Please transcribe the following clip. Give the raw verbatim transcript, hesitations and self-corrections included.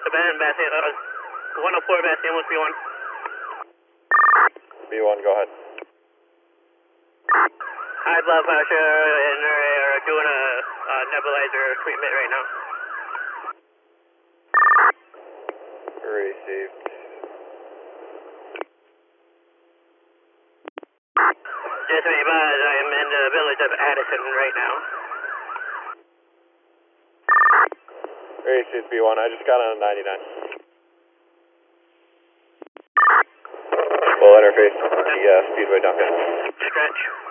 Abandoned Bastion, uh, one oh four Bastion, what's B one? B one, go ahead. High blood pressure, and they're doing a uh, nebulizer treatment right now. Received. Just to be advised, I am in the village of Addison right now. Received B one, I just got on a ninety-nine. Full interface, the uh, Speedway Duncan. Stretch.